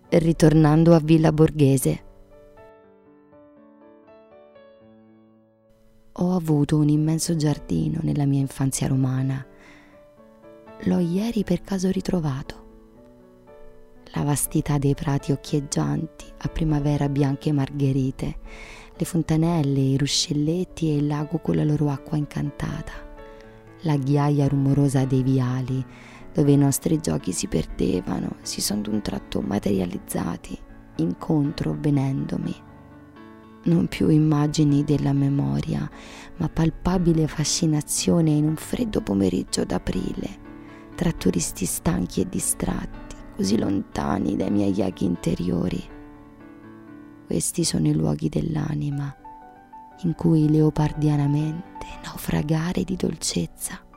ritornando a Villa Borghese. Ho avuto un immenso giardino nella mia infanzia romana. L'ho ieri per caso ritrovato. La vastità dei prati occhieggianti a primavera bianche margherite, le fontanelle, i ruscelletti e il lago con la loro acqua incantata, la ghiaia rumorosa dei viali dove i nostri giochi si perdevano, si sono d'un tratto materializzati, incontro venendomi. Non più immagini della memoria, ma palpabile fascinazione in un freddo pomeriggio d'aprile, tra turisti stanchi e distratti, così lontani dai miei aghi interiori. Questi sono i luoghi dell'anima, in cui leopardianamente naufragare di dolcezza.